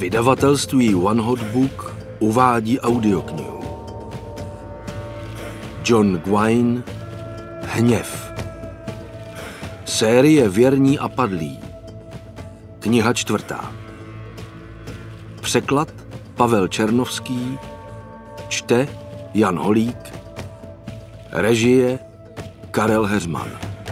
Vydavatelství One Hot Book uvádí audioknihu. John Gwynne, Hněv. Série Věrní a padlí. Kniha 4. Překlad Pavel Černovský. Čte Jan Holík. Režie Karel Heřman.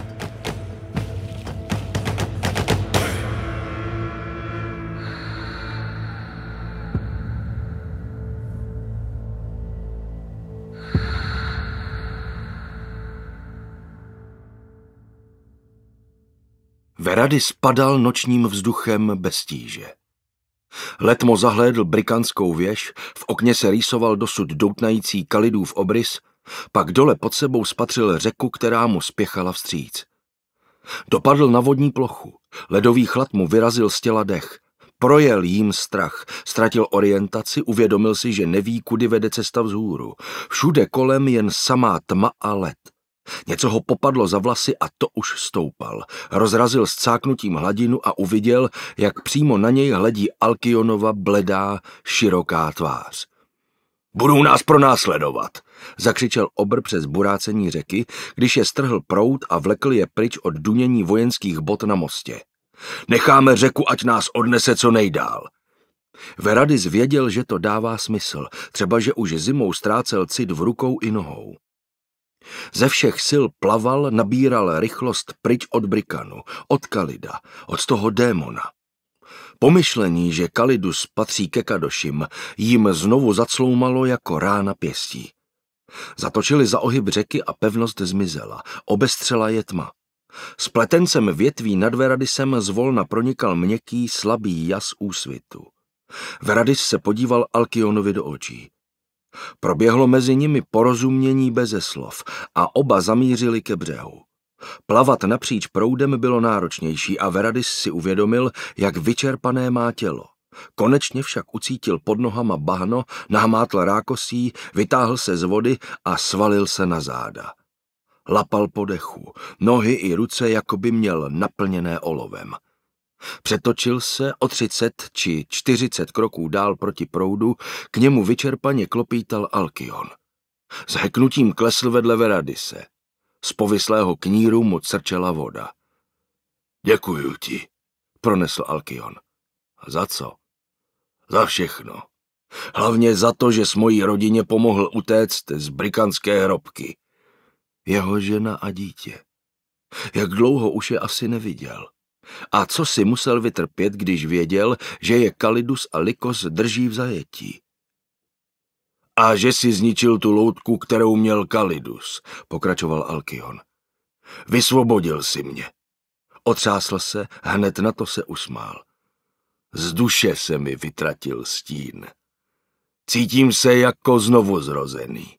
Veradis padal nočním vzduchem bez tíže. Letmo zahlédl brikanskou věž, v okně se rýsoval dosud doutnající Kalidův obrys, pak dole pod sebou spatřil řeku, která mu spěchala vstříc. Dopadl na vodní plochu, ledový chlad mu vyrazil z těla dech, projel jím strach, ztratil orientaci, uvědomil si, že neví, kudy vede cesta vzhůru. Všude kolem jen samá tma a led. Něco ho popadlo za vlasy a to už stoupal. Rozrazil s cáknutím hladinu a uviděl, jak přímo na něj hledí Alkionova bledá, široká tvář. Budou nás pronásledovat, zakřičel obr přes burácení řeky, když je strhl proud a vlekl je pryč od dunění vojenských bot na mostě. Necháme řeku, ať nás odnese co nejdál. Veradis věděl, že to dává smysl, třeba že už zimou ztrácel cit v rukou i nohou. Ze všech sil plaval, nabíral rychlost pryč od Brikanu, od Kalida, od toho démona. Pomyšlení, že Kalidus patří ke kadošim, jim znovu zacloumalo jako rána pěstí. Zatočili za ohyb řeky a pevnost zmizela, obestřela je tma. S pletencem větví nad Veradisem zvolna pronikal měkký, slabý jas úsvitu. Veradis se podíval Alkionovi do očí. Proběhlo mezi nimi porozumění beze slov a oba zamířili ke břehu. Plavat napříč proudem bylo náročnější a Veradis si uvědomil, jak vyčerpané má tělo. Konečně však ucítil pod nohama bahno, nahmátl rákosí, vytáhl se z vody a svalil se na záda. Lapal po dechu, nohy i ruce jako by měl naplněné olovem. Přetočil se o 30 či 40 kroků dál proti proudu, k němu vyčerpaně klopítal Alkion. S heknutím klesl vedle Veradise. Z povislého kníru mu crčela voda. Děkuju ti, pronesl Alkion. Za co? Za všechno. Hlavně za to, že s mojí rodině pomohl utéct z brikanské hrobky. Jeho žena a dítě. Jak dlouho už je asi neviděl. A co si musel vytrpět, když věděl, že je Kalidus a Likos drží v zajetí? A že si zničil tu loutku, kterou měl Kalidus, pokračoval Alkion. Vysvobodil si mě. Otřásl se, hned na to se usmál. Z duše se mi vytratil stín. Cítím se jako znovuzrozený.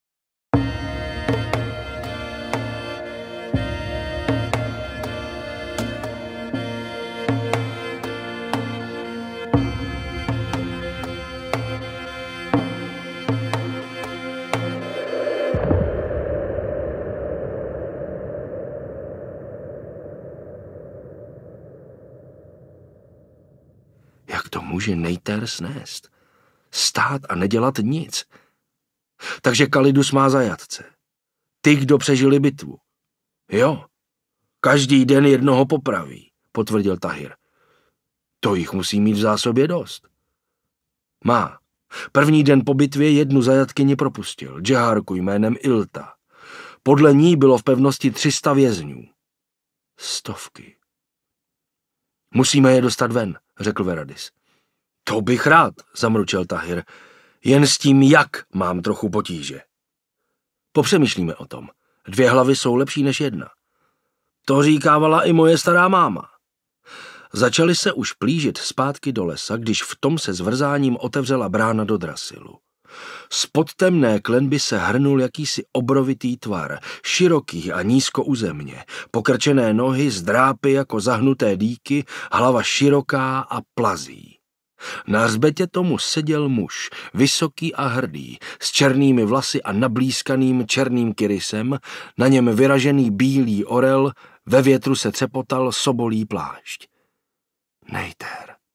Jak to může Nejter snést? Stát a nedělat nic. Takže Kalidus má zajatce. Ty, kdo přežili bitvu. Jo, každý den jednoho popraví, potvrdil Tahir. To jich musí mít v zásobě dost. Má. První den po bitvě jednu zajatkyni propustil, džehárku jménem Ilta. Podle ní bylo v pevnosti 300 vězňů. 100. Musíme je dostat ven, řekl Veradis. To bych rád, zamručel Tahir. Jen s tím, jak mám trochu potíže. Popřemýšlíme o tom. 2 hlavy jsou lepší než 1. To říkávala i moje stará máma. Začali se už plížit zpátky do lesa, když v tom se zvrzáním otevřela brána do Drasilu. Spod temné klenby se hrnul jakýsi obrovitý tvar, široký a nízko u země, pokrčené nohy z drápy jako zahnuté dýky, hlava široká a plazí. Na hřbetě tomu seděl muž, vysoký a hrdý, s černými vlasy a nablízkaným černým kyrysem, na něm vyražený bílý orel, ve větru se třepotal sobolí plášť. Nejter,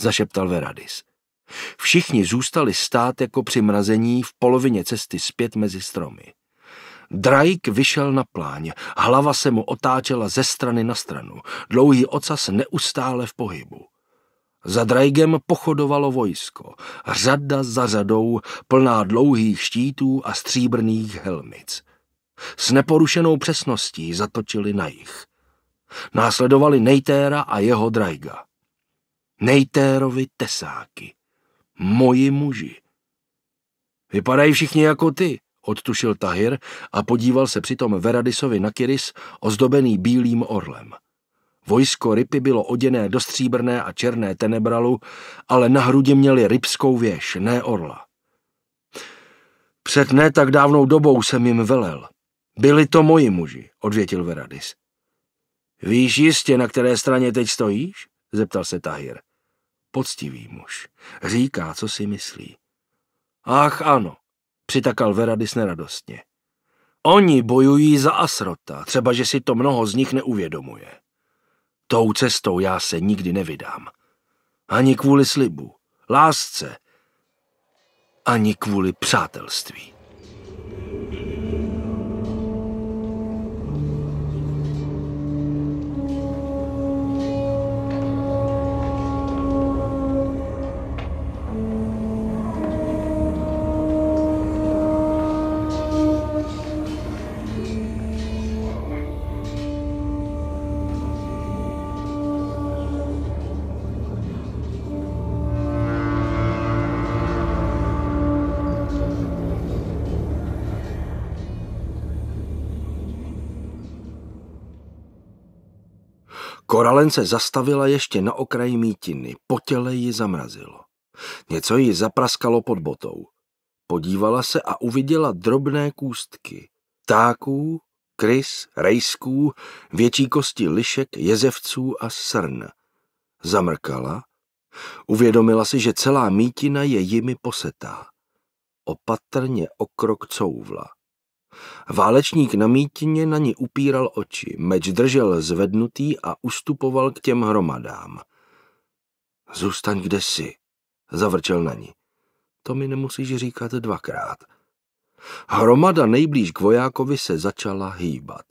zašeptal Veradis. Všichni zůstali stát jako při mrazení v polovině cesty zpět mezi stromy. Drake vyšel na pláň, hlava se mu otáčela ze strany na stranu, dlouhý ocas neustále v pohybu. Za Dragem pochodovalo vojsko, řada za řadou, plná dlouhých štítů a stříbrných helmic. S neporušenou přesností zatočili na jih. Následovali Neytéra a jeho Draiga. Neytérovi tesáky. Moji muži. Vypadají všichni jako ty, odtušil Tahir a podíval se přitom Veradisovi na kyris, ozdobený bílým orlem. Vojsko Ripy bylo oděné do stříbrné a černé tenebralu, ale na hrudi měli ripskou věž, ne orla. Před ne tak dávnou dobou jsem jim velel. Byli to moji muži, odvětil Veradis. Víš jistě, na které straně teď stojíš? Zeptal se Tahir. Poctivý muž. Říká, co si myslí. Ach ano, přitakal Veradis neradostně. Oni bojují za Asrota, třeba že si to mnoho z nich neuvědomuje. Tou cestou já se nikdy nevydám. Ani kvůli slibu, lásce, ani kvůli přátelství. Koralen se zastavila ještě na okraji mítiny, po těle ji zamrazilo. Něco jí zapraskalo pod botou. Podívala se a uviděla drobné kůstky. Ptáků, krys, rejsků, větší kosti lišek, jezevců a srn. Zamrkala. Uvědomila si, že celá mítina je jimi posetá. Opatrně o krok couvla. Válečník na mítině na ní upíral oči, meč držel zvednutý a ustupoval k těm hromadám. Zůstaň kde jsi, zavrčel na ní. To mi nemusíš říkat dvakrát. Hromada nejblíž k vojákovi se začala hýbat.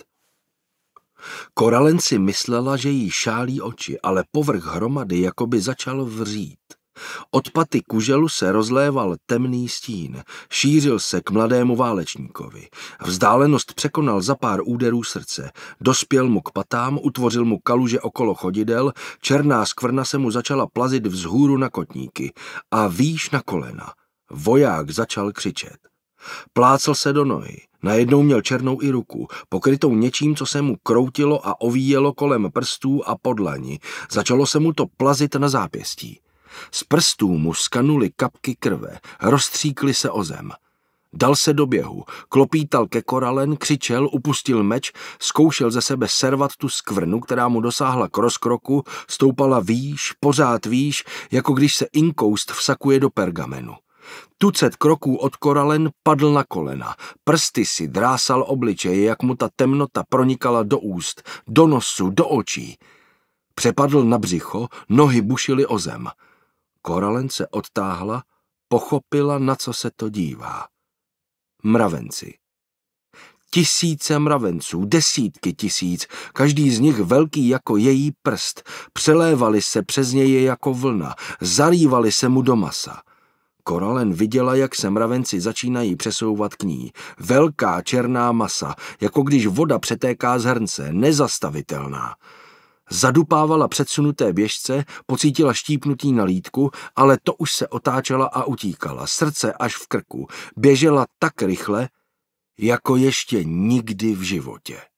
Koralen si myslela, že jí šálí oči, ale povrch hromady jakoby začal vřít. Od paty kuželu se rozléval temný stín, šířil se k mladému válečníkovi. Vzdálenost překonal za pár úderů srdce, dospěl mu k patám, utvořil mu kaluže okolo chodidel, černá skvrna se mu začala plazit vzhůru na kotníky a výš na kolena. Voják začal křičet. Plácl se do nohy, najednou měl černou i ruku, pokrytou něčím, co se mu kroutilo a ovíjelo kolem prstů a podlani. Začalo se mu to plazit na zápěstí. Z prstů mu skanuly kapky krve, rozstříkly se o zem. Dal se do běhu, klopítal ke Koralen, křičel, upustil meč, zkoušel ze sebe servat tu skvrnu, která mu dosáhla k rozkroku, stoupala výš, pořád výš, jako když se inkoust vsakuje do pergamenu. Tucet kroků od Koralen padl na kolena, prsty si drásal obličeje, jak mu ta temnota pronikala do úst, do nosu, do očí. Přepadl na břicho, nohy bušily o zem. Koralen se odtáhla, pochopila, na co se to dívá. Mravenci. Tisíce mravenců, desítky tisíc, každý z nich velký jako její prst, přelévali se přes něj jako vlna, zarývali se mu do masa. Koralen viděla, jak se mravenci začínají přesouvat k ní. Velká černá masa, jako když voda přetéká z hrnce, nezastavitelná. Zadupávala předsunuté běžce, pocítila štípnutí na lýtku, ale to už se otáčela a utíkala, srdce až v krku. Běžela tak rychle, jako ještě nikdy v životě.